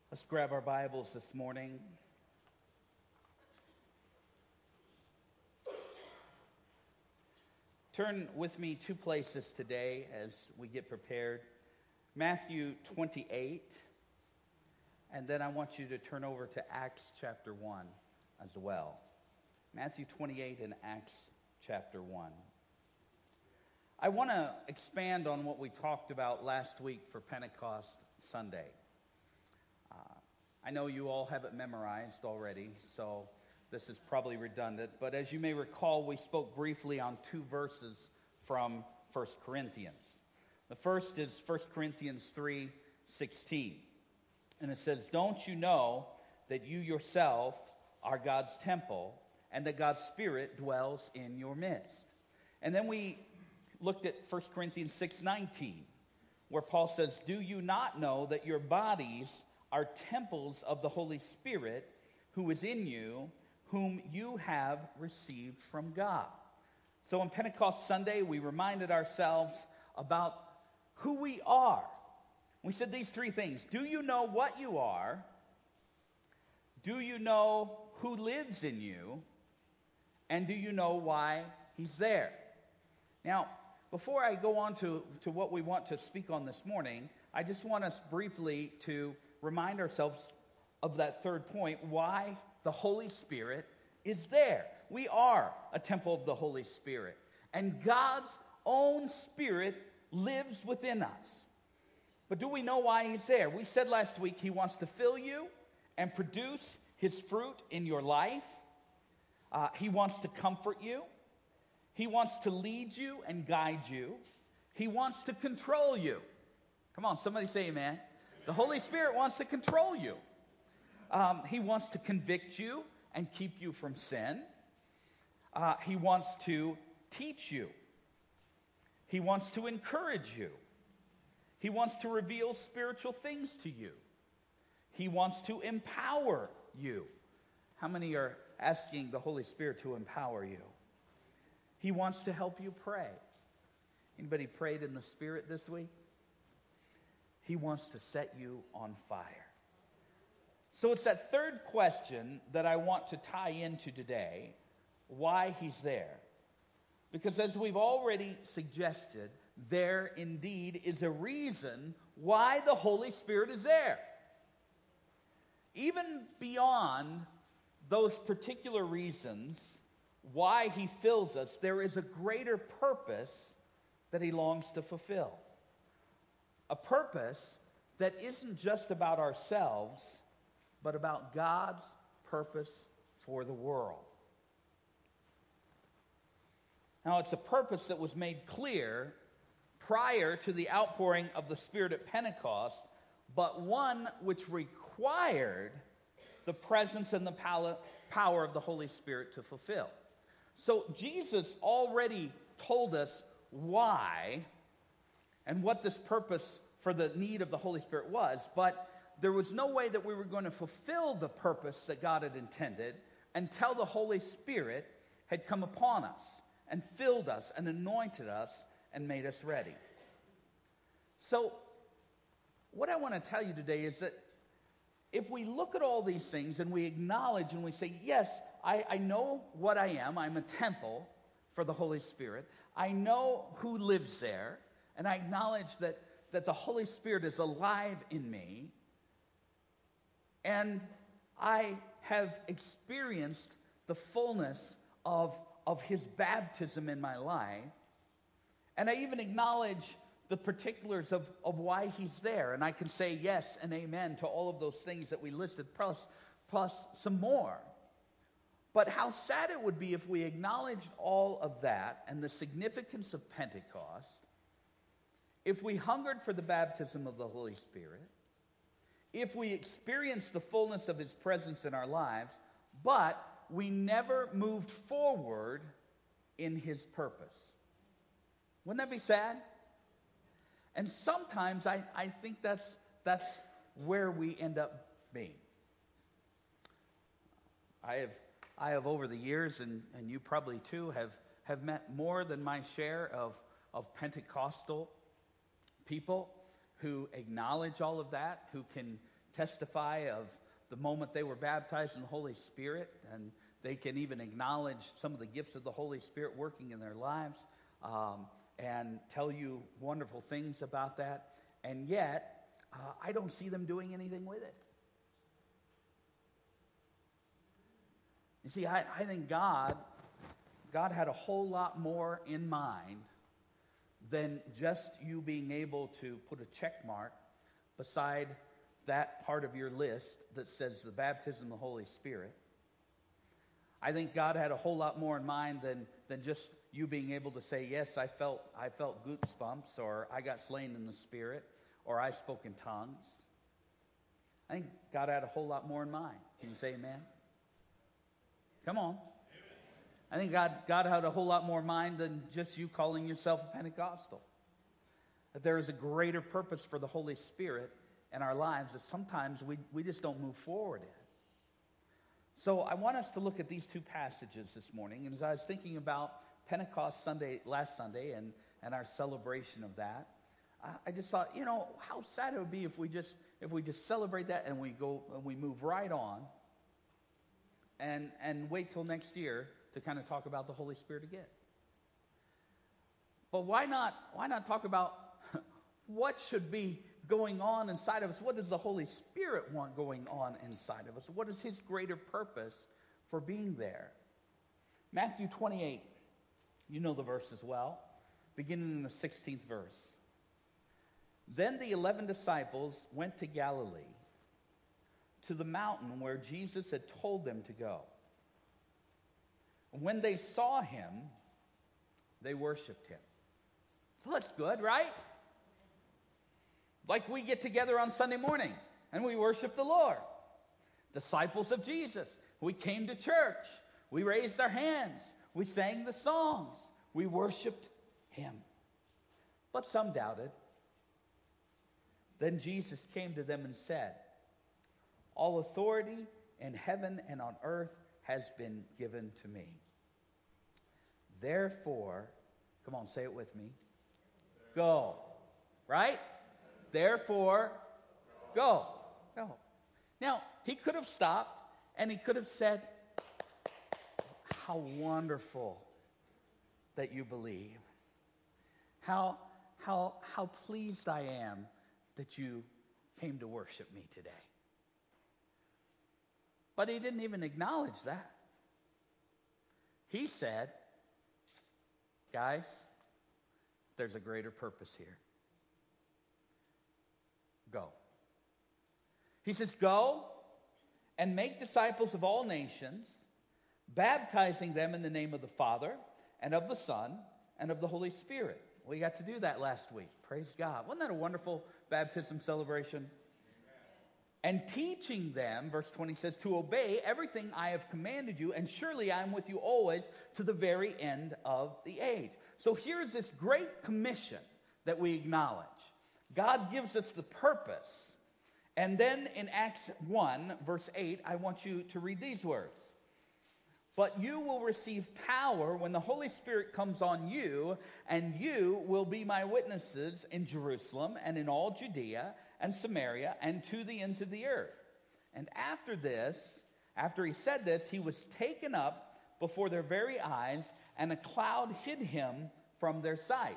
Let's grab our Bibles this morning. Turn with me two places today as we get prepared. Matthew 28, and then I want you to turn over to Acts chapter 1 as well. Matthew 28 and Acts chapter 1. I want to expand on what we talked about last week for Pentecost Sunday. I know you all have it memorized already, so this is probably redundant. But as you may recall, we spoke briefly on two verses from 1 Corinthians. The first is 1 Corinthians 3:16. And it says, "Don't you know that you yourself are God's temple and that God's Spirit dwells in your midst?" And then we looked at 1 Corinthians 6:19, where Paul says, "Do you not know that your bodies are temples of the Holy Spirit who is in you, whom you have received from God?" So on Pentecost Sunday, we reminded ourselves about who we are. We said these three things. Do you know what you are? Do you know who lives in you? And do you know why he's there? Now, before I go on to what we want to speak on this morning, I just want us briefly to remind ourselves of that third point, why the Holy Spirit is there. We are a temple of the Holy Spirit, and God's own Spirit lives within us. But do we know why he's there? We said last week he wants to fill you and produce his fruit in your life. He wants to comfort you. He wants to lead you and guide you. He wants to control you. Come on, somebody say amen. The Holy Spirit wants to control you. He wants to convict you and keep you from sin. He wants to teach you. He wants to encourage you. He wants to reveal spiritual things to you. He wants to empower you. How many are asking the Holy Spirit to empower you? He wants to help you pray. Anybody prayed in the Spirit this week? He wants to set you on fire. So it's that third question that I want to tie into today, why he's there. Because as we've already suggested, there indeed is a reason why the Holy Spirit is there. Even beyond those particular reasons why he fills us, there is a greater purpose that he longs to fulfill. A purpose that isn't just about ourselves, but about God's purpose for the world. Now, it's a purpose that was made clear prior to the outpouring of the Spirit at Pentecost, but one which required the presence and the power of the Holy Spirit to fulfill. So Jesus already told us why and what this purpose for the need of the Holy Spirit was, but there was no way that we were going to fulfill the purpose that God had intended until the Holy Spirit had come upon us and filled us and anointed us and made us ready. So what I want to tell you today is that if we look at all these things and we acknowledge and we say, yes, I know what I am. I'm a temple for the Holy Spirit. I know who lives there. And I acknowledge that the Holy Spirit is alive in me. And I have experienced the fullness of his baptism in my life. And I even acknowledge the particulars of why he's there. And I can say yes and amen to all of those things that we listed, plus some more. But how sad it would be if we acknowledged all of that and the significance of Pentecost, if we hungered for the baptism of the Holy Spirit, if we experienced the fullness of his presence in our lives, but we never moved forward in his purpose. Wouldn't that be sad? And sometimes I think that's where we end up being. I have over the years, and you probably too, have met more than my share of Pentecostal people who acknowledge all of that, who can testify of the moment they were baptized in the Holy Spirit, and they can even acknowledge some of the gifts of the Holy Spirit working in their lives, and tell you wonderful things about that. And yet, I don't see them doing anything with it. You see, I think God had a whole lot more in mind than just you being able to put a check mark beside that part of your list that says the baptism of the Holy Spirit. I think God had a whole lot more in mind than just you being able to say, yes, I felt goosebumps, or I got slain in the Spirit, or I spoke in tongues. I think God had a whole lot more in mind. Can you say amen? Come on. I think God had a whole lot more in mind than just you calling yourself a Pentecostal. That there is a greater purpose for the Holy Spirit in our lives that sometimes we just don't move forward in. So I want us to look at these two passages this morning. And as I was thinking about Pentecost Sunday, last Sunday, and our celebration of that, I just thought, how sad it would be if we just celebrate that and we move right on and wait till next year to kind of talk about the Holy Spirit again. But why not talk about what should be going on inside of us? What does the Holy Spirit want going on inside of us? What is His greater purpose for being there? Matthew 28, you know the verse as well, beginning in the 16th verse. Then the 11 disciples went to Galilee, to the mountain where Jesus had told them to go. When they saw Him, they worshiped Him. So that's good, right? Like we get together on Sunday morning and we worship the Lord. Disciples of Jesus. We came to church. We raised our hands. We sang the songs. We worshiped Him. But some doubted. Then Jesus came to them and said, all authority in heaven and on earth has been given to me. Therefore, come on, say it with me. Go. Right? Therefore, go. Go. Now, He could have stopped and He could have said, how wonderful that you believe. How pleased I am that you came to worship me today. But He didn't even acknowledge that. He said, guys, there's a greater purpose here. Go. He says, go and make disciples of all nations, baptizing them in the name of the Father and of the Son and of the Holy Spirit. We got to do that last week. Praise God. Wasn't that a wonderful baptism celebration? And teaching them, verse 20 says, to obey everything I have commanded you, and surely I am with you always to the very end of the age. So here's this great commission that we acknowledge. God gives us the purpose. And then in Acts 1, verse 8, I want you to read these words. But you will receive power when the Holy Spirit comes on you, and you will be my witnesses in Jerusalem and in all Judea and Samaria and to the ends of the earth. And after he said this, he was taken up before their very eyes, and a cloud hid him from their sight.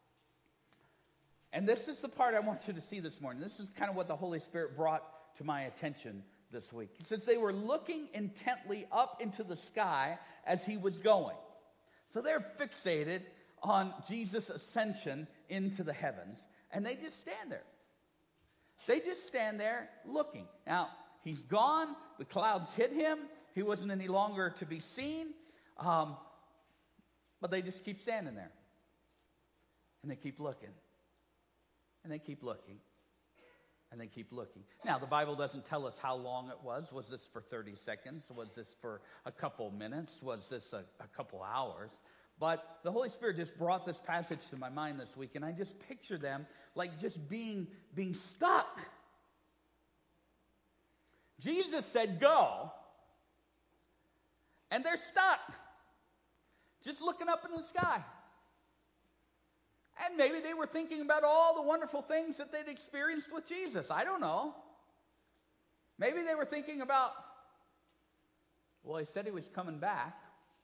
And this is the part I want you to see this morning. This is kind of what the Holy Spirit brought to my attention this week. He says they were looking intently up into the sky as he was going. So they're fixated on Jesus' ascension into the heavens. And they just stand there. They just stand there looking. Now, he's gone. The clouds hid him. He wasn't any longer to be seen. But they just keep standing there. And they keep looking. And they keep looking. And they keep looking. Now, the Bible doesn't tell us how long it was. Was this for 30 seconds? Was this for a couple minutes? Was this a couple hours? But the Holy Spirit just brought this passage to my mind this week, and I just picture them like just being stuck. Jesus said, go. And they're stuck. Just looking up in the sky. And maybe they were thinking about all the wonderful things that they'd experienced with Jesus. I don't know. Maybe they were thinking about, well, he said he was coming back.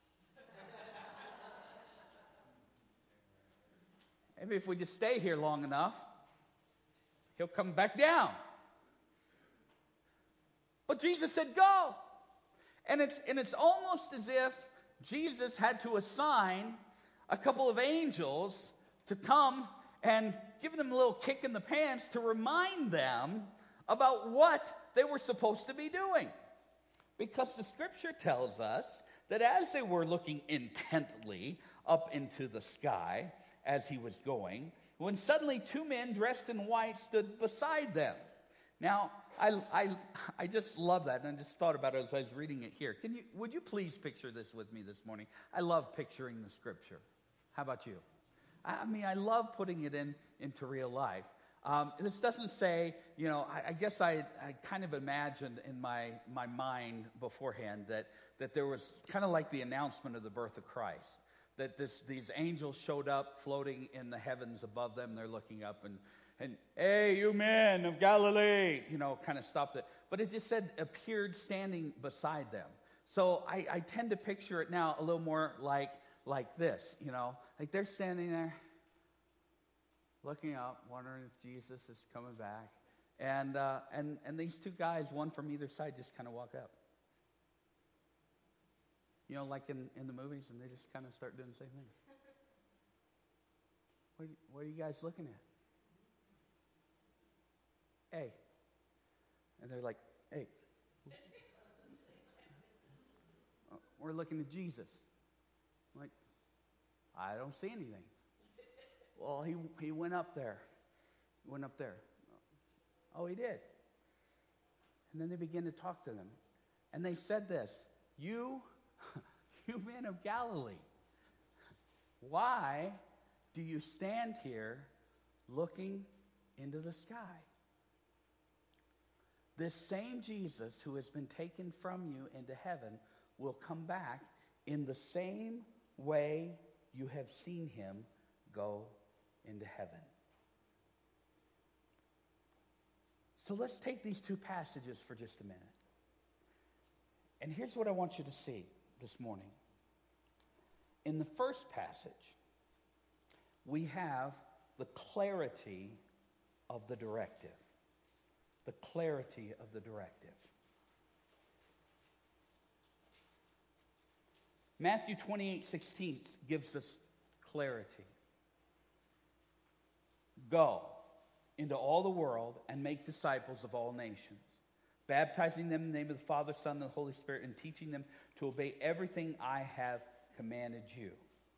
Maybe if we just stay here long enough, he'll come back down. But Jesus said, go. And it's almost as if Jesus had to assign a couple of angels to come and give them a little kick in the pants to remind them about what they were supposed to be doing. Because the scripture tells us that as they were looking intently up into the sky as he was going, when suddenly two men dressed in white stood beside them. Now, I just love that, and I just thought about it as I was reading it here. Would you please picture this with me this morning? I love picturing the scripture. How about you? I mean, I love putting it into real life. This doesn't say, I guess I kind of imagined in my mind beforehand that there was kind of like the announcement of the birth of Christ. That these angels showed up floating in the heavens above them. They're looking up and hey, you men of Galilee, kind of stopped it. But it just said appeared standing beside them. So I tend to picture it now a little more like this, like they're standing there looking up, wondering if Jesus is coming back. And these two guys, one from either side, just kind of walk up. Like in the movies, and they just kind of start doing the same thing. What are you guys looking at? Hey. And they're like, hey. We're looking at Jesus. I'm like, I don't see anything. Well, he went up there. He went up there. Oh, he did. And then they began to talk to them. And they said this, you men of Galilee, why do you stand here looking into the sky? This same Jesus who has been taken from you into heaven will come back in the same way you have seen him go into heaven. So let's take these two passages for just a minute. And here's what I want you to see this morning. In the first passage, we have the clarity of the directive. The clarity of the directive. Matthew 28:16 gives us clarity. Go into all the world and make disciples of all nations, baptizing them in the name of the Father, Son, and the Holy Spirit, and teaching them to obey everything I have commanded you.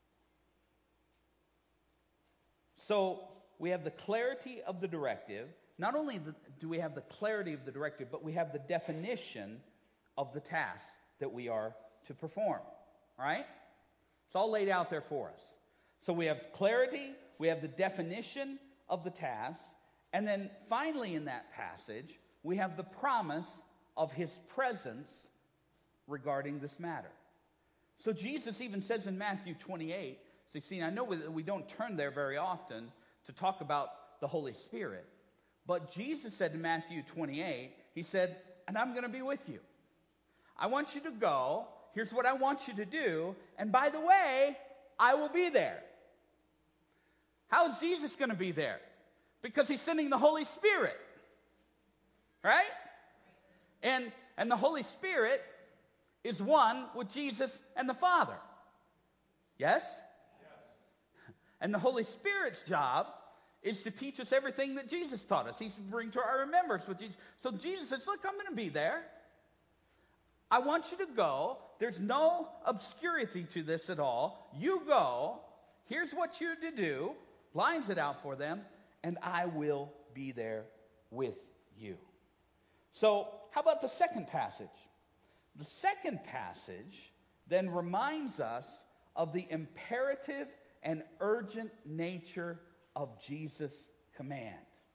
So we have the clarity of the directive. Not only do we have the clarity of the directive, but we have the definition of the task that we are to perform. All right? It's all laid out there for us. So we have clarity, we have the definition of the task, and then finally in that passage, we have the promise of his presence regarding this matter. So Jesus even says in Matthew 28, so you see, I know we don't turn there very often to talk about the Holy Spirit, but Jesus said in Matthew 28, he said, and I'm going to be with you. I want you to go. Here's what I want you to do. And by the way, I will be there. How is Jesus going to be there? Because he's sending the Holy Spirit. Right? And the Holy Spirit is one with Jesus and the Father. Yes? And the Holy Spirit's job is to teach us everything that Jesus taught us. He's to bring to our remembrance what Jesus. So Jesus says, look, I'm going to be there. I want you to go. There's no obscurity to this at all. You go. Here's what you're to do. Lines it out for them. And I will be there with you. So how about the second passage? The second passage then reminds us of the imperative and urgent nature of Jesus' command.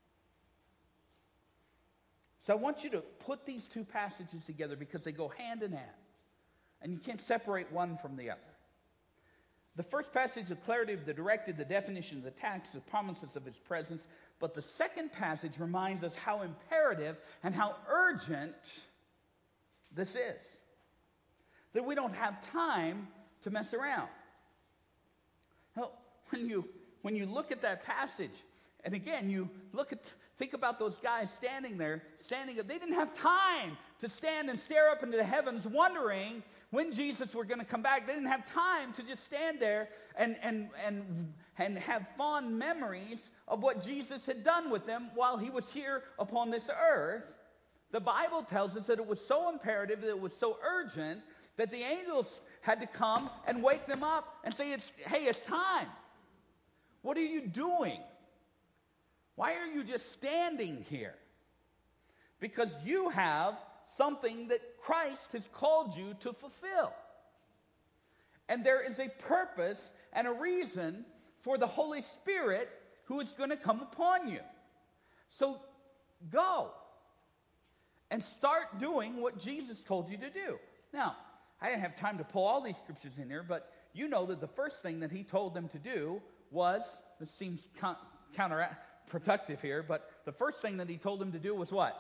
So I want you to put these two passages together because they go hand in hand. And you can't separate one from the other. The first passage, the clarity of the directive, the definition of the task, the promises of his presence. But the second passage reminds us how imperative and how urgent this is. That we don't have time to mess around. Now, when you look at that passage, and again, think about those guys standing there, they didn't have time to stand and stare up into the heavens wondering when Jesus were going to come back. They didn't have time to just stand there and have fond memories of what Jesus had done with them while he was here upon this earth. The Bible tells us that it was so imperative, that it was so urgent, that the angels had to come and wake them up and say, hey, it's time. What are you doing? Why are you just standing here? Because you have something that Christ has called you to fulfill. And there is a purpose and a reason for the Holy Spirit who is going to come upon you. So go and start doing what Jesus told you to do. Now, I didn't have time to pull all these scriptures in here, but you know that the first thing that he told them to do was, this seems counterproductive here, but the first thing that he told them to do was what?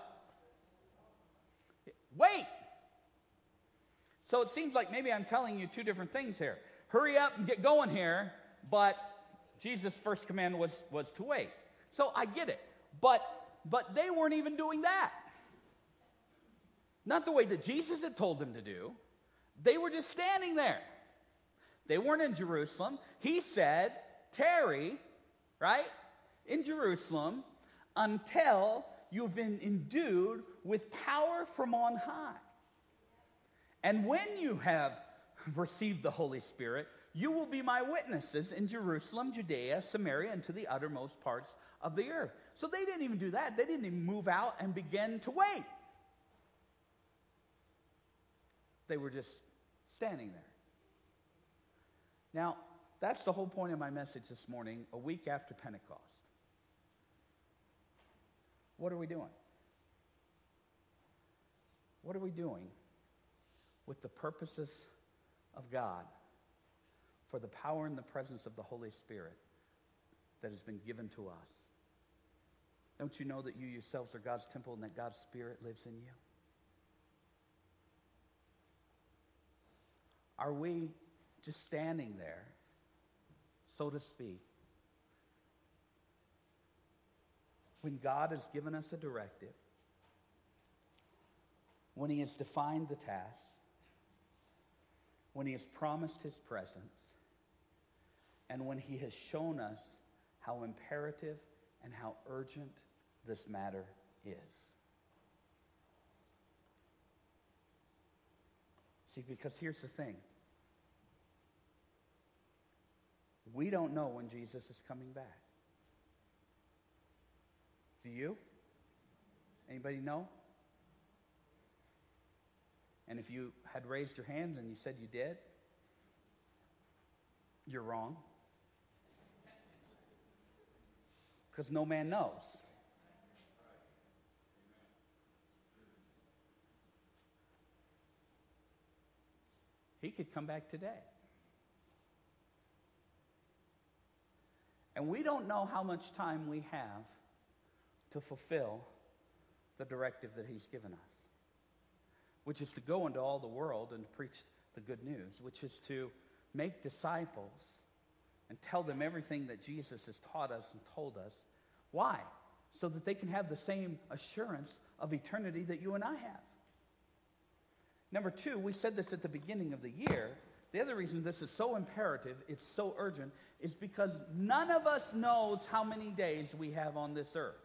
Wait. So it seems like maybe I'm telling you two different things here. Hurry up and get going here, but Jesus' first command was to wait. So I get it. But they weren't even doing that. Not the way that Jesus had told them to do. They were just standing there. They weren't in Jerusalem. He said, tarry, right, in Jerusalem until you've been endued with power from on high. And when you have received the Holy Spirit, you will be my witnesses in Jerusalem, Judea, Samaria, and to the uttermost parts of the earth. So they didn't even do that. They didn't even move out and begin to wait. They were just standing there. Now, that's the whole point of my message this morning, a week after Pentecost. What are we doing? What are we doing with the purposes of God for the power and the presence of the Holy Spirit that has been given to us? Don't you know that you yourselves are God's temple and that God's Spirit lives in you? Are we just standing there, so to speak, when God has given us a directive, when he has defined the task, when he has promised his presence, and when he has shown us how imperative and how urgent this matter is? See, because here's the thing. We don't know when Jesus is coming back. Do you? Anybody know? And if you had raised your hand and you said you did, you're wrong. Because no man knows. He could come back today. And we don't know how much time we have to fulfill the directive that he's given us, which is to go into all the world and preach the good news, which is to make disciples and tell them everything that Jesus has taught us and told us. Why? So that they can have the same assurance of eternity that you and I have. Number two, we said this at the beginning of the year. The other reason this is so imperative, it's so urgent, is because none of us knows how many days we have on this earth.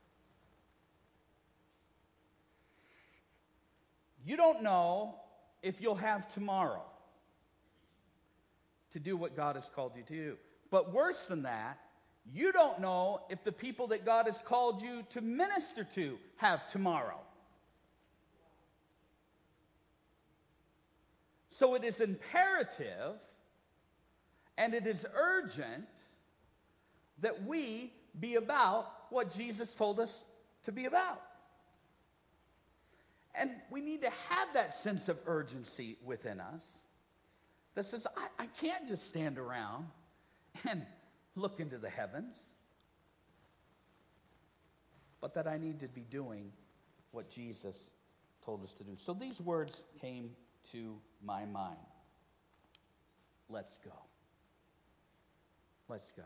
You don't know if you'll have tomorrow to do what God has called you to do. But worse than that, you don't know if the people that God has called you to minister to have tomorrow. So it is imperative and it is urgent that we be about what Jesus told us to be about. And we need to have that sense of urgency within us that says, I can't just stand around and look into the heavens, but that I need to be doing what Jesus told us to do. So these words came to my mind. Let's go. Let's go.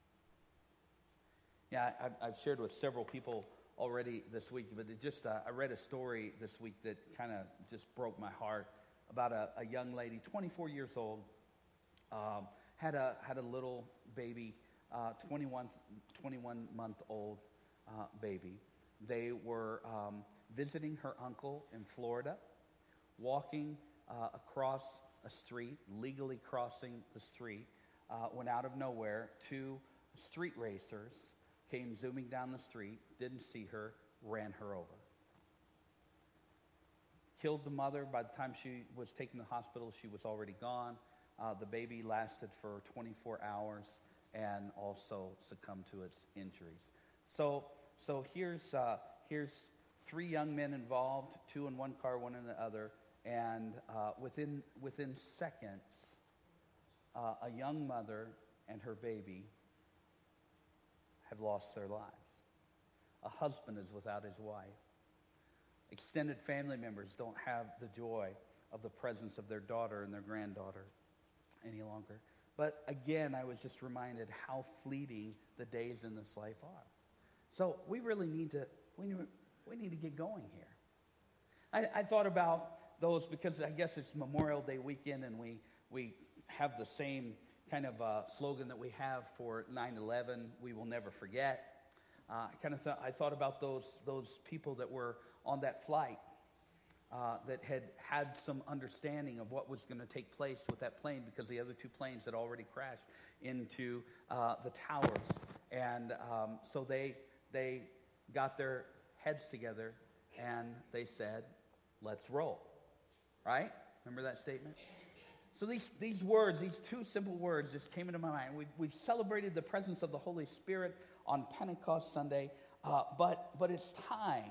Yeah, I've shared with several people already this week, but I read a story this week that kind of just broke my heart about a young lady, 24 years old, had a little baby, 21-month-old baby. They were visiting her uncle in Florida, walking across a street, legally crossing the street, when out of nowhere, two street racers came zooming down the street, didn't see her, ran her over. Killed the mother. By the time she was taken to the hospital, she was already gone. The baby lasted for 24 hours and also succumbed to its injuries. So here's 3 young men involved, 2 in one car, 1 in the other, and within seconds, a young mother and her baby have lost their lives. A husband is without his wife. Extended family members don't have the joy of the presence of their daughter and their granddaughter any longer. But again, I was just reminded how fleeting the days in this life are. So we really need to get going here. I thought about those because I guess it's Memorial Day weekend, and we have the same kind of slogan that we have for 9/11. We will never forget. I thought about those people that were on that flight that had some understanding of what was going to take place with that plane, because the other 2 planes had already crashed into the towers, and so they got their heads together and they said, "Let's roll." Right? Remember that statement? So these words, these 2 simple words just came into my mind. We've celebrated the presence of the Holy Spirit on Pentecost Sunday, but it's time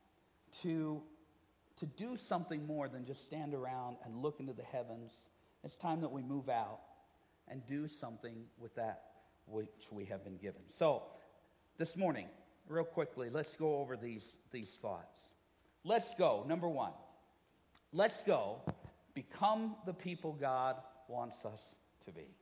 to do something more than just stand around and look into the heavens. It's time that we move out and do something with that which we have been given. So this morning, real quickly, let's go over these thoughts. Let's go. Number 1, let's go. Become the people God wants us to be.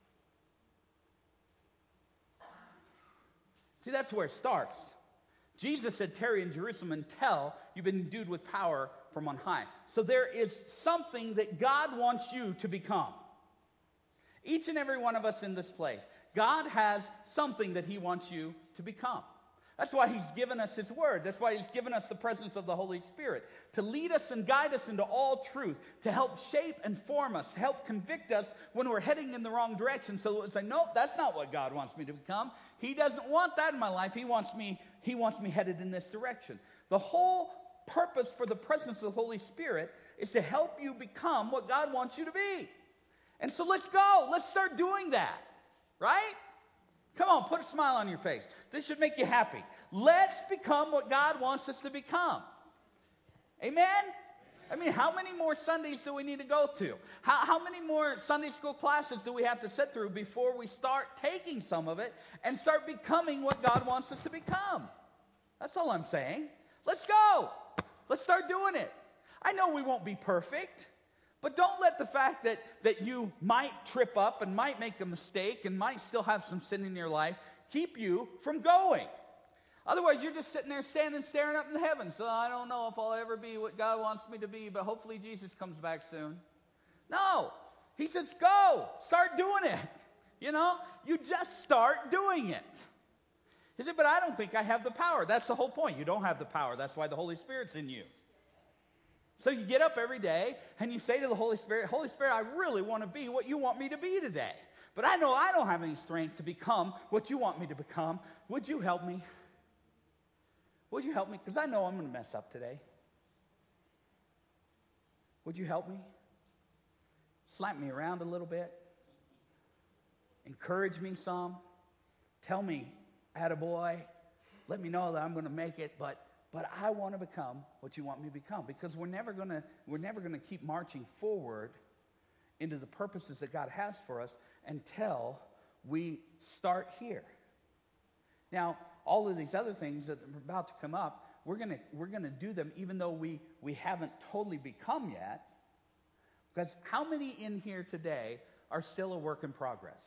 See, that's where it starts. Jesus said, "Tarry in Jerusalem until you've been endued with power from on high." So there is something that God wants you to become. Each and every one of us in this place, God has something that He wants you to become. That's why He's given us His Word. That's why He's given us the presence of the Holy Spirit, to lead us and guide us into all truth, to help shape and form us, to help convict us when we're heading in the wrong direction. So it's like, nope, that's not what God wants me to become. He doesn't want that in my life. He wants me headed in this direction. The whole purpose for the presence of the Holy Spirit is to help you become what God wants you to be. And so let's go. Let's start doing that. Right? Come on, put a smile on your face. This should make you happy. Let's become what God wants us to become. Amen? I mean, how many more Sundays do we need to go to? How many more Sunday school classes do we have to sit through before we start taking some of it and start becoming what God wants us to become? That's all I'm saying. Let's go. Let's start doing it. I know we won't be perfect. But don't let the fact that you might trip up and might make a mistake and might still have some sin in your life keep you from going. Otherwise, you're just sitting there staring up in the heavens. So I don't know if I'll ever be what God wants me to be, but hopefully Jesus comes back soon. No. He says, go. Start doing it. You just start doing it. He said, but I don't think I have the power. That's the whole point. You don't have the power. That's why the Holy Spirit's in you. So you get up every day and you say to the Holy Spirit, "Holy Spirit, I really want to be what you want me to be today. But I know I don't have any strength to become what you want me to become. Would you help me? Would you help me? Because I know I'm going to mess up today. Would you help me? Slap me around a little bit. Encourage me some. Tell me, attaboy. Let me know that I'm going to make it, but I want to become what you want me to become, because we're never going to keep marching forward into the purposes that God has for us until we start here. Now, all of these other things that are about to come up, we're gonna do them even though we haven't totally become yet. Because how many in here today are still a work in progress?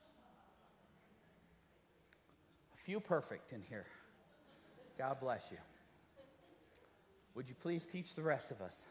A few perfect in here. God bless you. Would you please teach the rest of us?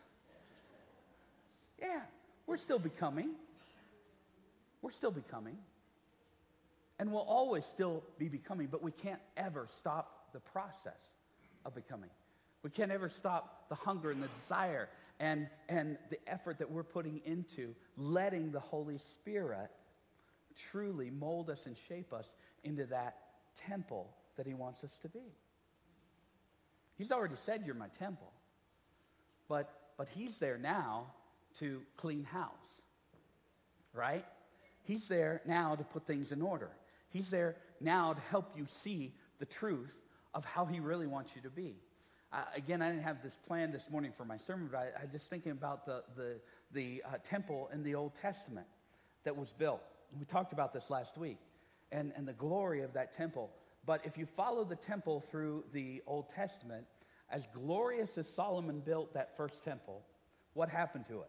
Yeah, we're still becoming. We're still becoming. And we'll always still be becoming, but we can't ever stop the process of becoming. We can't ever stop the hunger and the desire and the effort that we're putting into letting the Holy Spirit truly mold us and shape us into that temple that He wants us to be. He's already said, "You're my temple." But He's there now to clean house. Right? He's there now to put things in order. He's there now to help you see the truth of how He really wants you to be. Again, I didn't have this planned this morning for my sermon, but I just thinking about the temple in the Old Testament that was built. We talked about this last week, and the glory of that temple. But if you follow the temple through the Old Testament, as glorious as Solomon built that first temple, what happened to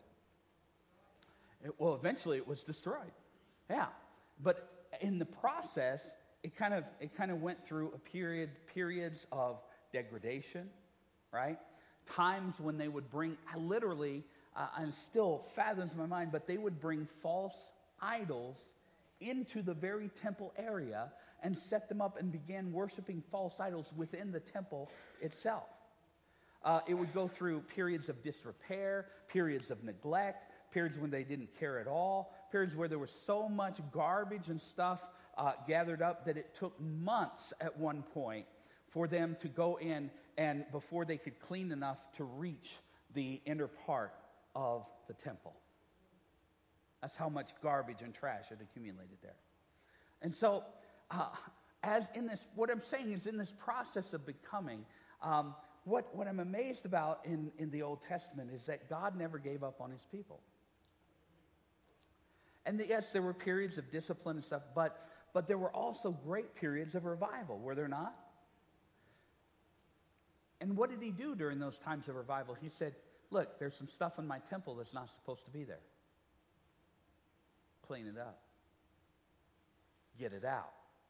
it? Well, eventually it was destroyed. Yeah, but in the process, it kind of went through periods of degradation, right? Times when they would bring, literally, and still fathoms my mind, but they would bring false idols into the very temple area and set them up and began worshiping false idols within the temple itself. It would go through periods of disrepair, periods of neglect, periods when they didn't care at all, periods where there was so much garbage and stuff gathered up that it took months at one point for them to go in and before they could clean enough to reach the inner part of the temple. That's how much garbage and trash had accumulated there. And so, what I'm saying is in this process of becoming, what I'm amazed about in the Old Testament is that God never gave up on His people. And yes, there were periods of discipline and stuff, but there were also great periods of revival, were there not? And what did He do during those times of revival? He said, "Look, there's some stuff in my temple that's not supposed to be there. Clean it up. Get it out.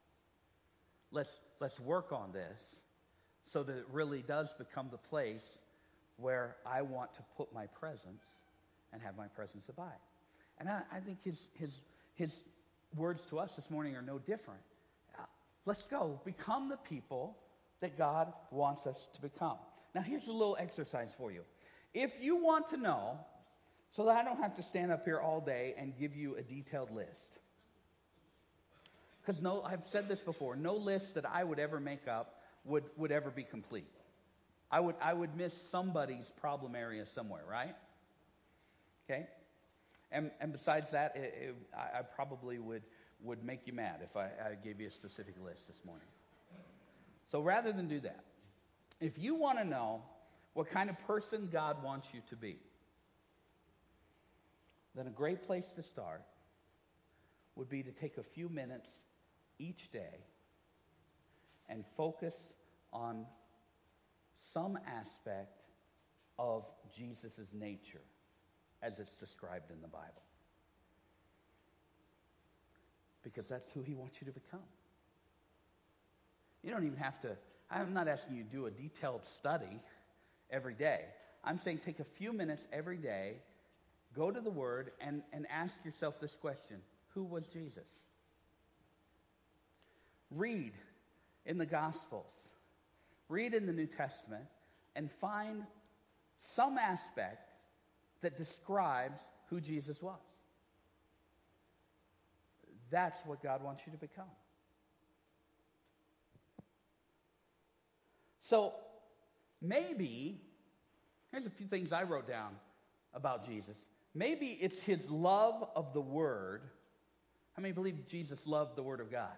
Let's work on this so that it really does become the place where I want to put my presence and have my presence abide." And I think his words to us this morning are no different. Let's go. Become the people that God wants us to become. Now, here's a little exercise for you. If you want to know, so that I don't have to stand up here all day and give you a detailed list. Because I've said this before, no list that I would ever make up would ever be complete. I would miss somebody's problem area somewhere, right? Okay? And besides that, I probably would make you mad if I gave you a specific list this morning. So rather than do that, if you want to know what kind of person God wants you to be, then a great place to start would be to take a few minutes each day and focus on some aspect of Jesus' nature as it's described in the Bible. Because that's who He wants you to become. You don't even have to, I'm not asking you to do a detailed study every day. I'm saying take a few minutes every day, go to the Word, and ask yourself this question: who was Jesus? Read in the Gospels, read in the New Testament, and find some aspect that describes who Jesus was. That's what God wants you to become. So maybe, here's a few things I wrote down about Jesus. Maybe it's His love of the Word. How many believe Jesus loved the Word of God?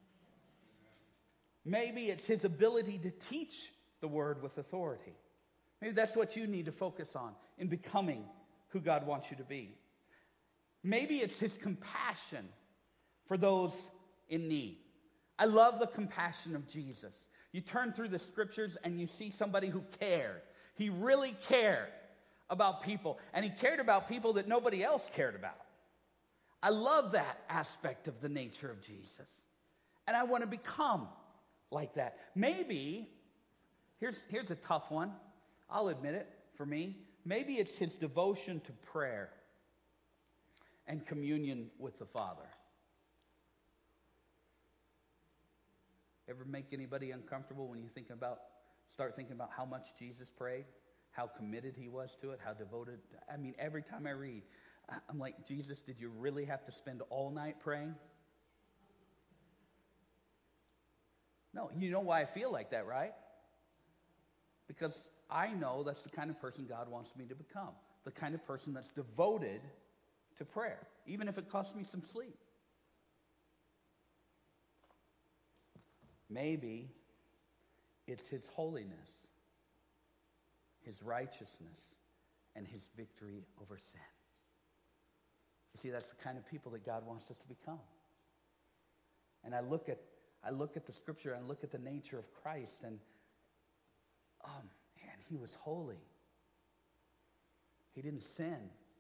Maybe it's His ability to teach the Word with authority. Maybe that's what you need to focus on in becoming who God wants you to be. Maybe it's his compassion for those in need. I love the compassion of Jesus. You turn through the scriptures and you see somebody who cared. He really cared about people, and he cared about people that nobody else cared about. I love that aspect of the nature of Jesus, and I want to become like that. Maybe, here's a tough one. I'll admit it, for me. Maybe it's his devotion to prayer and communion with the Father. Ever make anybody uncomfortable when you start thinking about how much Jesus prayed, how committed he was to it, how devoted? I mean, every time I read, I'm like, Jesus, did you really have to spend all night praying? No, you know why I feel like that, right? Because I know that's the kind of person God wants me to become. The kind of person that's devoted to prayer, even if it costs me some sleep. Maybe it's his holiness, his righteousness, and his victory over sin. You see, that's the kind of people that God wants us to become. And I look at the scripture and look at the nature of Christ, and oh man, he was holy. He didn't sin.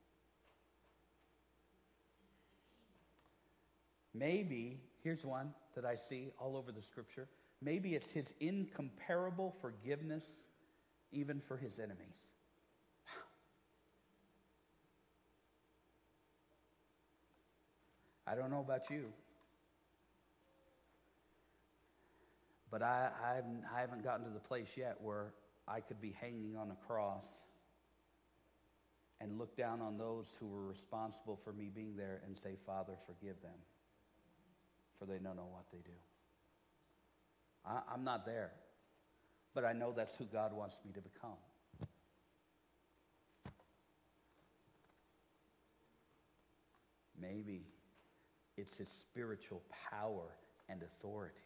Maybe, here's one that I see all over the scripture. Maybe it's his incomparable forgiveness even for his enemies. I don't know about you, but I haven't gotten to the place yet where I could be hanging on a cross and look down on those who were responsible for me being there and say, Father, forgive them, for they don't know what they do. I'm not there, but I know that's who God wants me to become. Maybe it's his spiritual power and authority.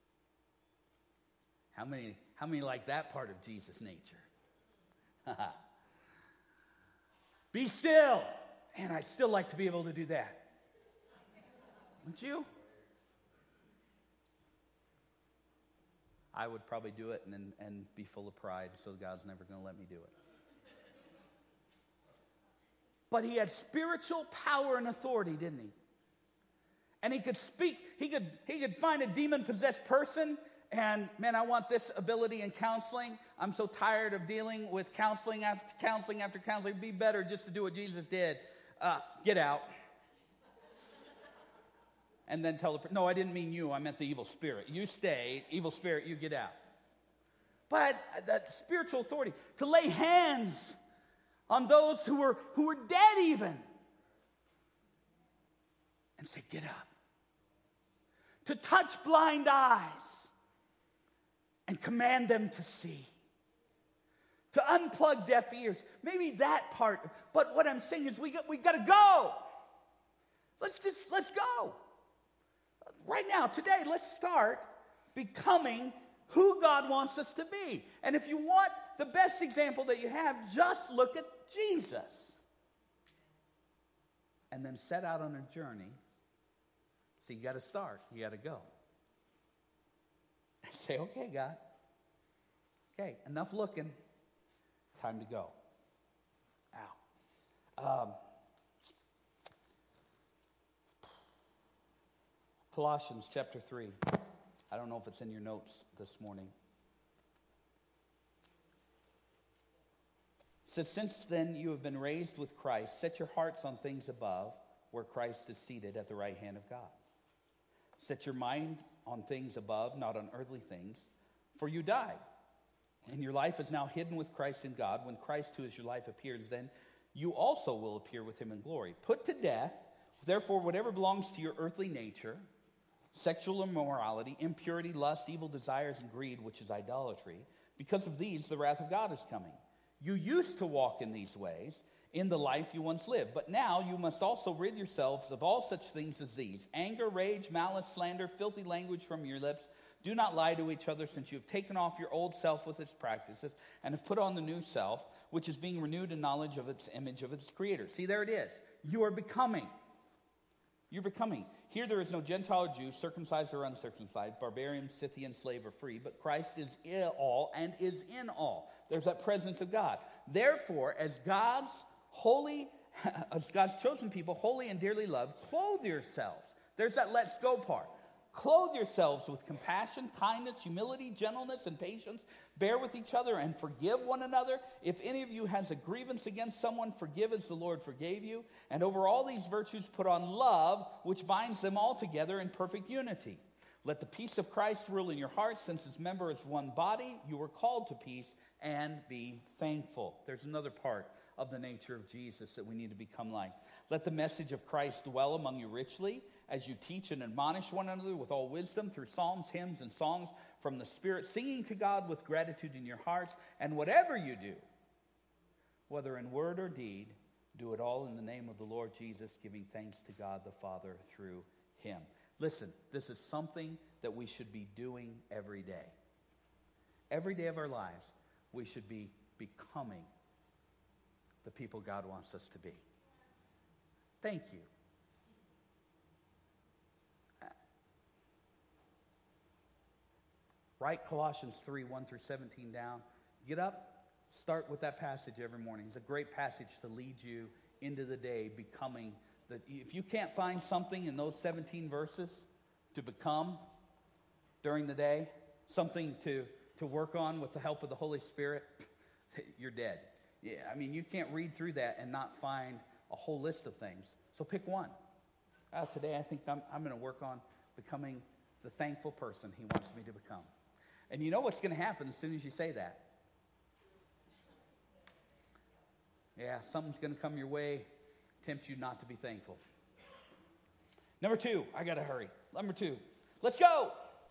How many like that part of Jesus' nature? Be still. And I'd still like to be able to do that. Wouldn't you? I would probably do it and be full of pride, so God's never going to let me do it. But he had spiritual power and authority, didn't he? And he could speak. He could find a demon-possessed person, and man, I want this ability in counseling. I'm so tired of dealing with counseling after counseling after counseling. It'd be better just to do what Jesus did. Get out. And then tell the person, no, I didn't mean you. I meant the evil spirit. You stay. Evil spirit, you get out. But that spiritual authority to lay hands on those who were dead even and say, get up. To touch blind eyes and command them to see. To unplug deaf ears. Maybe that part. But what I'm saying is we got to go. Let's go. Right now, today, let's start becoming who God wants us to be. And if you want the best example that you have, just look at Jesus. And then set out on a journey. So you got to start. You got to go. Say, okay, God. Okay, enough looking. Time to go. Ow. Colossians chapter 3. I don't know if it's in your notes this morning. It says, since then you have been raised with Christ, set your hearts on things above, where Christ is seated at the right hand of God. Set your mind on things above, not on earthly things, for you died. And your life is now hidden with Christ in God. When Christ, who is your life, appears, then you also will appear with him in glory. Put to death, therefore, whatever belongs to your earthly nature, sexual immorality, impurity, lust, evil desires, and greed, which is idolatry. Because of these, the wrath of God is coming. You used to walk in these ways in the life you once lived. But now you must also rid yourselves of all such things as these: anger, rage, malice, slander, filthy language from your lips. Do not lie to each other, since you have taken off your old self with its practices and have put on the new self, which is being renewed in knowledge of its image of its creator. See, there it is. You are becoming. You're becoming. Here there is no Gentile or Jew, circumcised or uncircumcised, barbarian, Scythian, slave or free, but Christ is in all and is in all. There's that presence of God. Therefore, as God's chosen people, holy and dearly loved, clothe yourselves. There's that let's go part. Clothe yourselves with compassion, kindness, humility, gentleness, and patience. Bear with each other and forgive one another. If any of you has a grievance against someone, forgive as the Lord forgave you. And over all these virtues put on love, which binds them all together in perfect unity. Let the peace of Christ rule in your hearts, since as members of one body, you were called to peace, and be thankful. There's another part of the nature of Jesus that we need to become like. Let the message of Christ dwell among you richly, as you teach and admonish one another with all wisdom through psalms, hymns, and songs from the Spirit, singing to God with gratitude in your hearts. And whatever you do, whether in word or deed, do it all in the name of the Lord Jesus, giving thanks to God the Father through him. Listen, this is something that we should be doing every day. Every day of our lives, we should be becoming the people God wants us to be. Thank you. Write Colossians 3, 1 through 17 down. Get up, start with that passage every morning. It's a great passage to lead you into the day becoming. If you can't find something in those 17 verses to become during the day, something to work on with the help of the Holy Spirit, you're dead. Yeah, I mean, you can't read through that and not find a whole list of things. So pick one. Today I think I'm going to work on becoming the thankful person he wants me to become. And you know what's going to happen as soon as you say that? Yeah, something's going to come your way, tempt you not to be thankful. Number 2, I got to hurry. Number 2, let's go.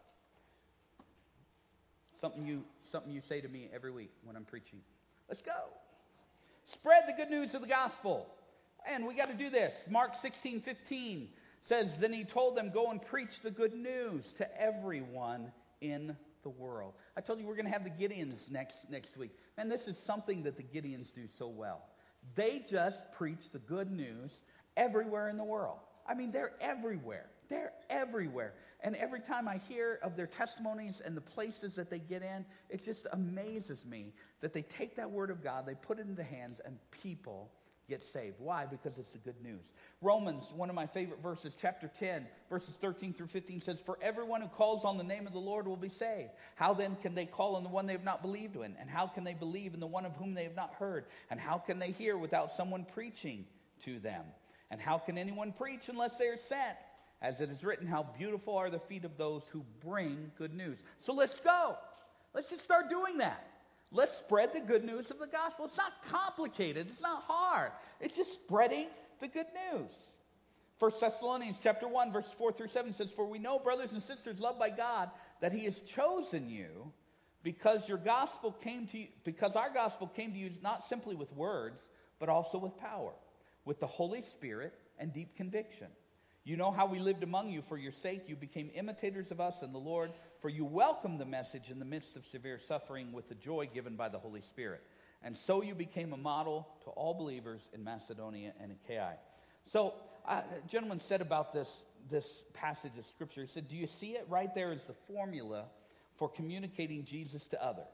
Something you say to me every week when I'm preaching. Let's go. Spread the good news of the gospel. And we got to do this. Mark 16:15 says, then he told them, go and preach the good news to everyone in the world. I told you we're going to have the Gideons next week. Man, this is something that the Gideons do so well. They just preach the good news everywhere in the world. I mean, they're everywhere. They're everywhere. And every time I hear of their testimonies and the places that they get in, it just amazes me that they take that word of God, they put it into hands, and people get saved. Why? Because it's the good news. Romans, one of my favorite verses, chapter 10, verses 13 through 15 says, for everyone who calls on the name of the Lord will be saved. How then can they call on the one they have not believed in? And how can they believe in the one of whom they have not heard? And how can they hear without someone preaching to them? And how can anyone preach unless they are sent? As it is written, how beautiful are the feet of those who bring good news. So let's go. Let's just start doing that. Let's spread the good news of the gospel. It's not complicated. It's not hard. It's just spreading the good news. 1 Thessalonians chapter 1, verses 4 through 7 says, for we know, brothers and sisters loved by God, that he has chosen you because our gospel came to you not simply with words, but also with power, with the Holy Spirit and deep conviction. You know how we lived among you. For your sake, you became imitators of us and the Lord, for you welcomed the message in the midst of severe suffering with the joy given by the Holy Spirit. And so you became a model to all believers in Macedonia and Achaia. So, a gentleman said about this passage of Scripture, he said, do you see it? Right there is the formula for communicating Jesus to others.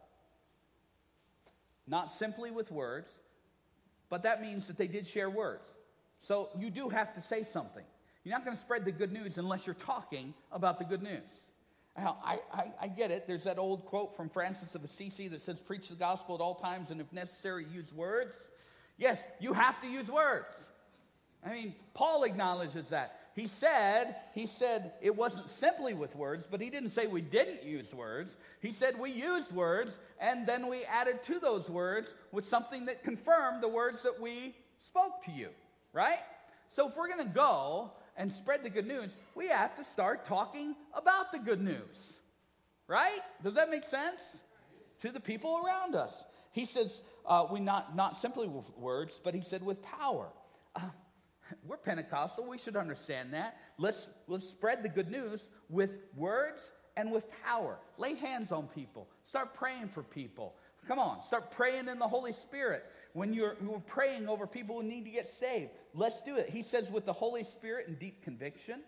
Not simply with words, but that means that they did share words. So you do have to say something. You're not going to spread the good news unless you're talking about the good news. Now, I get it. There's that old quote from Francis of Assisi that says, preach the gospel at all times, and if necessary, use words. Yes, you have to use words. I mean, Paul acknowledges that. He said it wasn't simply with words, but he didn't say we didn't use words. He said we used words, and then we added to those words with something that confirmed the words that we spoke to you, right? So if we're going to go and spread the good news, we have to start talking about the good news, right? Does that make sense? To the people around us. He says, we not simply with words, but he said with power. We're Pentecostal. We should understand that. Let's spread the good news with words and with power. Lay hands on people. Start praying for people. Come on, start praying in the Holy Spirit. When you're praying over people who need to get saved, let's do it. He says with the Holy Spirit and deep conviction.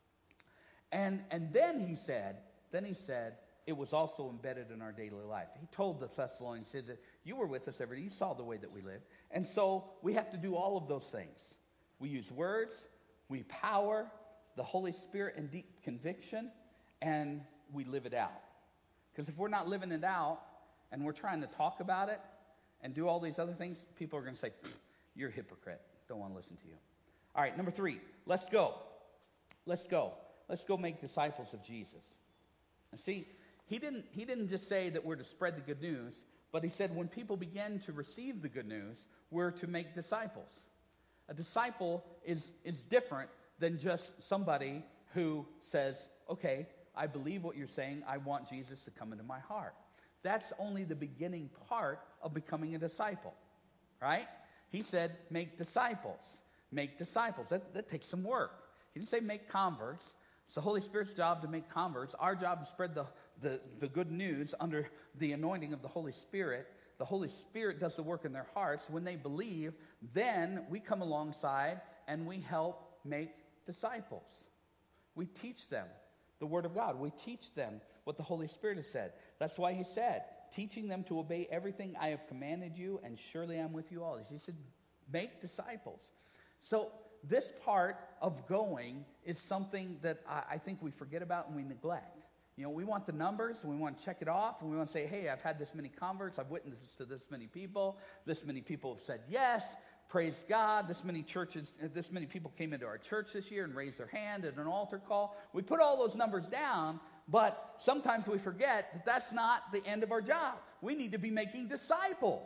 And then he said, it was also embedded in our daily life. He told the Thessalonians, he said that you were with us every day. You saw the way that we lived. And so we have to do all of those things. We use words, we power the Holy Spirit and deep conviction, and we live it out. Because if we're not living it out, and we're trying to talk about it and do all these other things, people are going to say, you're a hypocrite. Don't want to listen to you. All right, number 3, let's go. Let's go. Let's go make disciples of Jesus. And see, he didn't just say that we're to spread the good news, but he said when people begin to receive the good news, we're to make disciples. A disciple is different than just somebody who says, okay, I believe what you're saying. I want Jesus to come into my heart. That's only the beginning part of becoming a disciple, right? He said, make disciples. Make disciples. That takes some work. He didn't say make converts. It's the Holy Spirit's job to make converts. Our job to spread the good news under the anointing of the Holy Spirit. The Holy Spirit does the work in their hearts. When they believe, then we come alongside and we help make disciples. We teach them the Word of God. We teach them what the Holy Spirit has said. That's why he said, teaching them to obey everything I have commanded you, and surely I'm with you always. He said, make disciples. So this part of going is something that I think we forget about and we neglect. You know, we want the numbers, and we want to check it off, and we want to say, hey, I've had this many converts, I've witnessed to this many people have said yes, praise God, this many people came into our church this year and raised their hand at an altar call. We put all those numbers down, but sometimes we forget that that's not the end of our job. We need to be making disciples.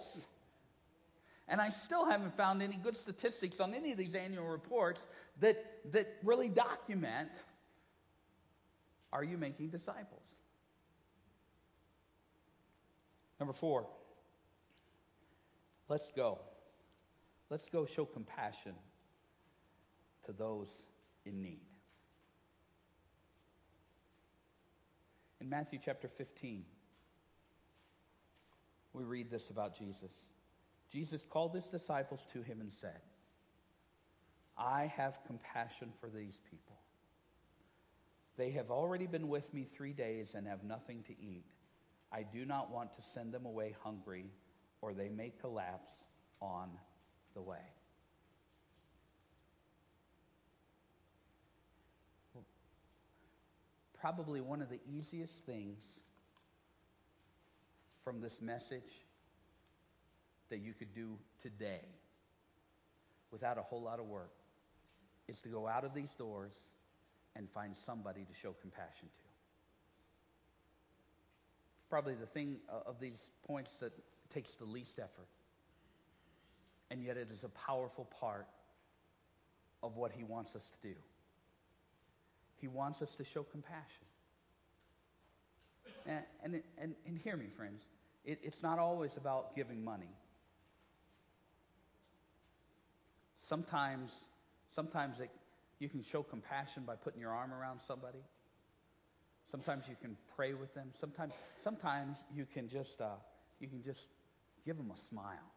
And I still haven't found any good statistics on any of these annual reports that really document, are you making disciples? Number 4, let's go. Let's go show compassion to those in need. In Matthew chapter 15, we read this about Jesus. Jesus called his disciples to him and said, I have compassion for these people. They have already been with me 3 days and have nothing to eat. I do not want to send them away hungry, or they may collapse on the way. Probably one of the easiest things from this message that you could do today without a whole lot of work is to go out of these doors and find somebody to show compassion to. Probably the thing of these points that takes the least effort. And yet it is a powerful part of what he wants us to do. He wants us to show compassion. And hear me, friends. It's not always about giving money. Sometimes you can show compassion by putting your arm around somebody. Sometimes you can pray with them. Sometimes you can just give them a smile.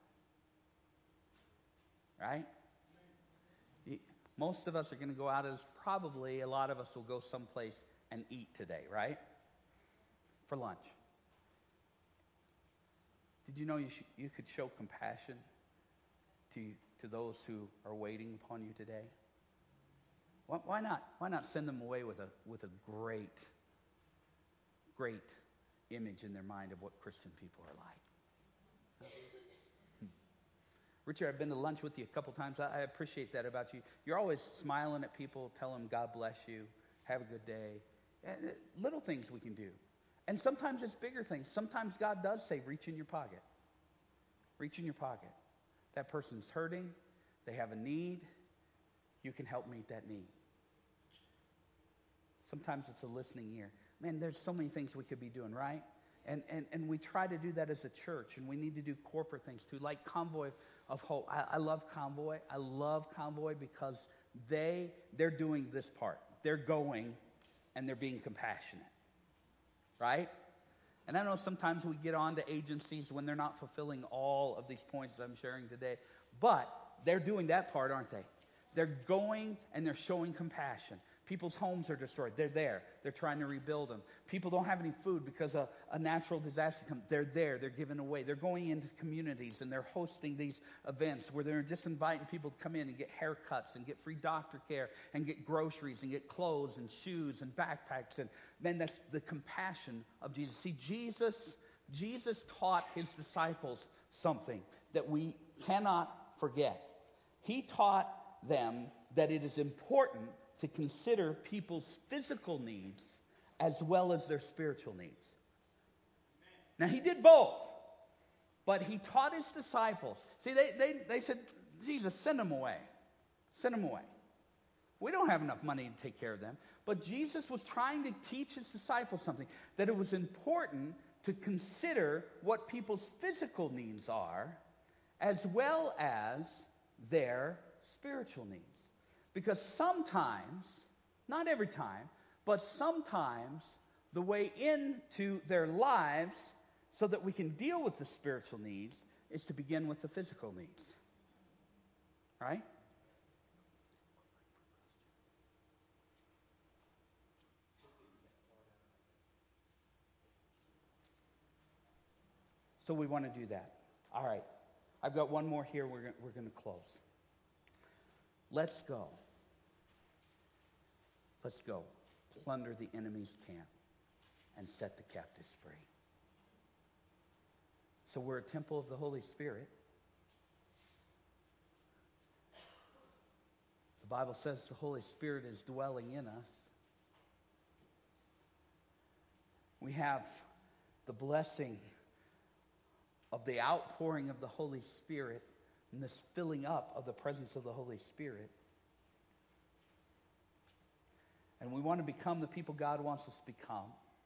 Right? Most of us are going to go out as probably a lot of us will go someplace and eat today, right? For lunch. Did you know you could show compassion to those who are waiting upon you today? Why not send them away with a great image in their mind of what Christian people are like? Richard, I've been to lunch with you a couple times. I appreciate that about you. You're always smiling at people, telling them God bless you, have a good day. And little things we can do. And sometimes it's bigger things. Sometimes God does say, reach in your pocket. Reach in your pocket. That person's hurting. They have a need. You can help meet that need. Sometimes it's a listening ear. Man, there's so many things we could be doing, right? And we try to do that as a church, and we need to do corporate things too, like Convoy of Hope. I love Convoy. I love Convoy because they're doing this part. They're going, and they're being compassionate, right? And I know sometimes we get on to agencies when they're not fulfilling all of these points I'm sharing today, but they're doing that part, aren't they? They're going and they're showing compassion. People's homes are destroyed. They're there. They're trying to rebuild them. People don't have any food because a natural disaster comes. They're there. They're giving away. They're going into communities and they're hosting these events where they're just inviting people to come in and get haircuts and get free doctor care and get groceries and get clothes and shoes and backpacks. And man, that's the compassion of Jesus. See, Jesus taught his disciples something that we cannot forget. He taught them that it is important to consider people's physical needs as well as their spiritual needs. Now, he did both, but he taught his disciples. See, they said, Jesus, send them away. Send them away. We don't have enough money to take care of them. But Jesus was trying to teach his disciples something, that it was important to consider what people's physical needs are as well as their spiritual needs. Because sometimes, not every time, but sometimes the way into their lives so that we can deal with the spiritual needs is to begin with the physical needs. Right? So we want to do that. All right. I've got one more here. We're going to close. Let's go. Let's go. Plunder the enemy's camp and set the captives free. So we're a temple of the Holy Spirit. The Bible says the Holy Spirit is dwelling in us. We have the blessing of the outpouring of the Holy Spirit and this filling up of the presence of the Holy Spirit. And we want to become the people God wants us to become.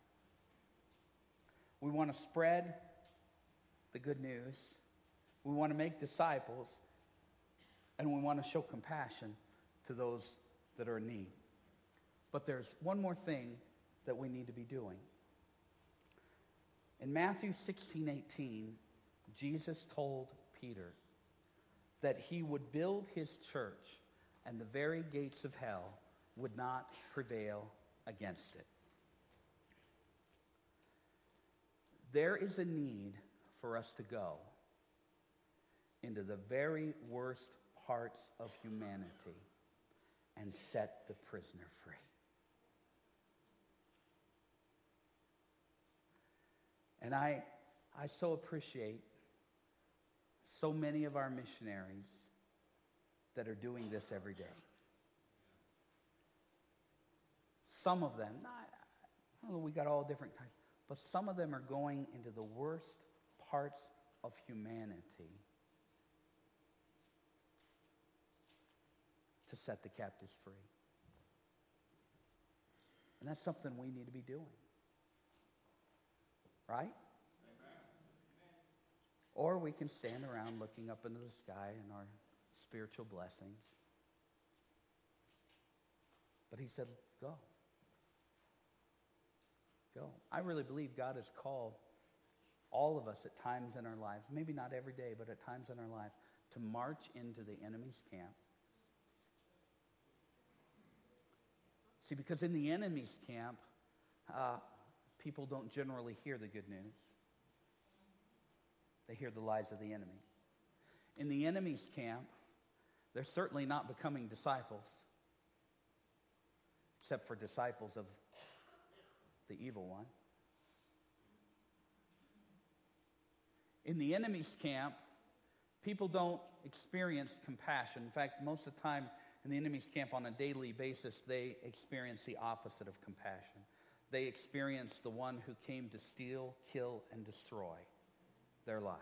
We want to spread the good news. We want to make disciples. And we want to show compassion to those that are in need. But there's one more thing that we need to be doing. In Matthew 16:18, Jesus told Peter that he would build his church and the very gates of hell would not prevail against it. There is a need for us to go into the very worst parts of humanity and set the prisoner free. And I so appreciate so many of our missionaries that are doing this every day. Some of them, we got all different kinds, but some of them are going into the worst parts of humanity to set the captives free. And that's something we need to be doing. Right? Amen. Or we can stand around looking up into the sky and our spiritual blessings. But he said, go. Go. I really believe God has called all of us at times in our lives, maybe not every day, but at times in our lives, to march into the enemy's camp. See, because in the enemy's camp, people don't generally hear the good news. They hear the lies of the enemy. In the enemy's camp, they're certainly not becoming disciples, except for disciples of the evil one. In the enemy's camp, people don't experience compassion. In fact, most of the time in the enemy's camp on a daily basis, they experience the opposite of compassion. They experience the one who came to steal, kill, and destroy their lives.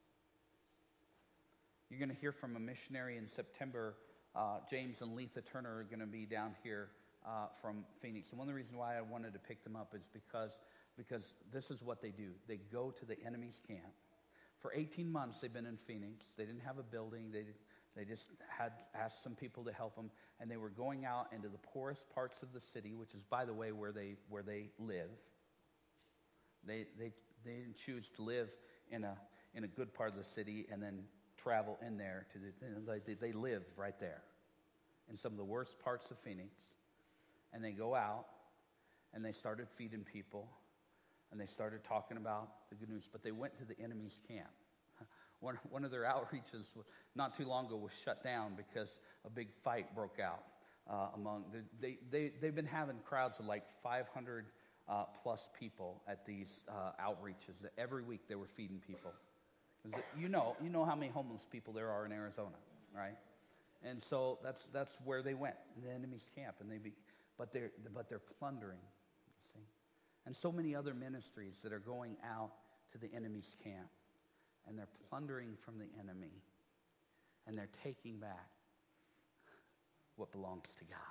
You're going to hear from a missionary in September. James and Letha Turner are going to be down here from Phoenix. And one of the reasons why I wanted to pick them up is because this is what they do. They go to the enemy's camp. For 18 months, they've been in Phoenix. They didn't have a building. They just had asked some people to help them. And they were going out into the poorest parts of the city, which is, by the way, where they live. They They didn't choose to live in a good part of the city and then travel in there they lived right there in some of the worst parts of Phoenix. And they go out and they started feeding people and they started talking about the good news. But they went to the enemy's camp. One of their outreaches not too long ago was shut down because a big fight broke out among they've been having crowds of like 500 plus people at these outreaches. Every week they were feeding people. You know how many homeless people there are in Arizona, right? And so that's where they went, the enemy's camp, and but they're plundering, you see. And so many other ministries that are going out to the enemy's camp, and they're plundering from the enemy, and they're taking back what belongs to God.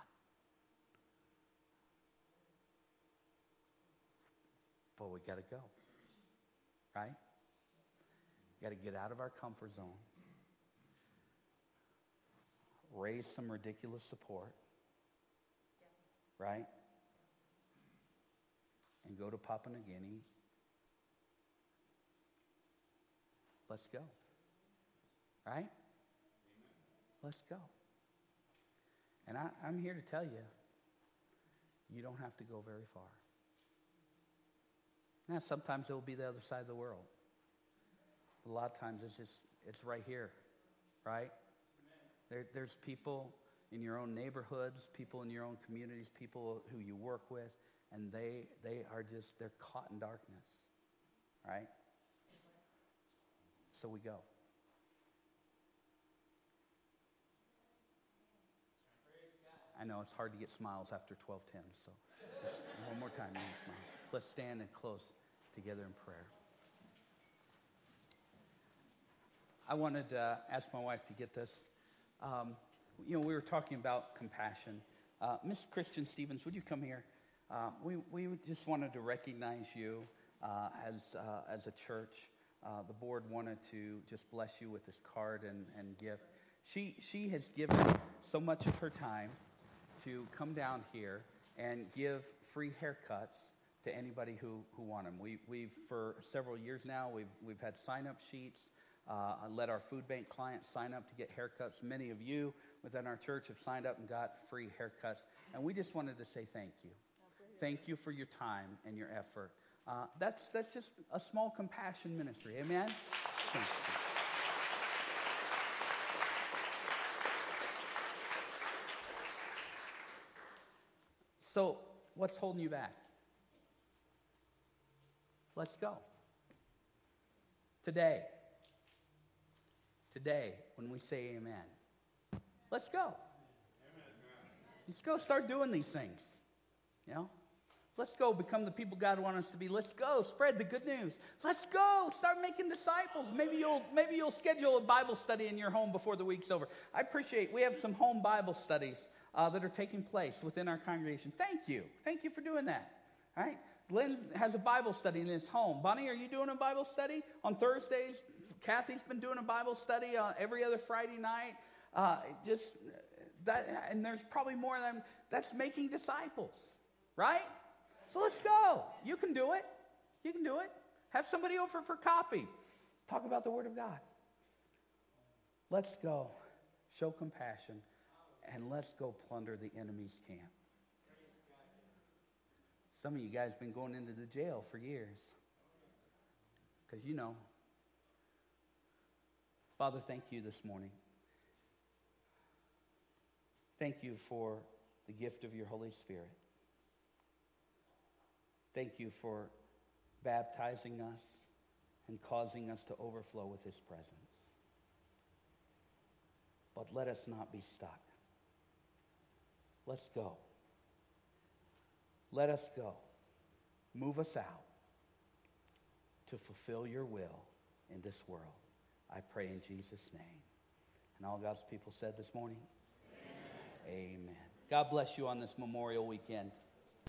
But we got to go, right? Got to get out of our comfort zone, raise some ridiculous support, right? And go to Papua New Guinea. Let's go, right? Let's go. And I'm here to tell you, you don't have to go very far. Now, sometimes it will be the other side of the world. A lot of times it's right here, right? There's people in your own neighborhoods, people in your own communities, people who you work with, and they're caught in darkness, right? So we go. I know it's hard to get smiles after 12:10, so just one more time, smiles. Let's stand and close together in prayer. I wanted to ask my wife to get this. We were talking about compassion. Miss Christian Stevens, would you come here? We just wanted to recognize you as a church. The board wanted to just bless you with this card and gift. She has given so much of her time to come down here and give free haircuts to anybody who want them. We've for several years now we've had sign-up sheets. Let our food bank clients sign up to get haircuts. Many of you within our church have signed up and got free haircuts. And we just wanted to say thank you. Thank you for your time and your effort. That's just a small compassion ministry. Amen? Thank you. So, what's holding you back? Let's go. Today, when we say amen, let's go. Let's go start doing these things. Let's go become the people God wants us to be. Let's go spread the good news. Let's go start making disciples. Maybe you'll schedule a Bible study in your home before the week's over. I appreciate we have some home Bible studies that are taking place within our congregation. Thank you for doing that. All right. Glenn has a Bible study in his home. Bonnie, are you doing a Bible study on Thursdays? Kathy's been doing a Bible study every other Friday night. And there's probably more of them. That's making disciples, right? So let's go. You can do it. Have somebody over for coffee. Talk about the Word of God. Let's go. Show compassion. And let's go plunder the enemy's camp. Some of you guys have been going into the jail for years. Because Father, thank you this morning. Thank you for the gift of your Holy Spirit. Thank you for baptizing us and causing us to overflow with His presence. But let us not be stuck. Let's go. Let us go. Move us out to fulfill your will in this world. I pray in Jesus' name. And all God's people said this morning, Amen. Amen. God bless you on this Memorial Weekend.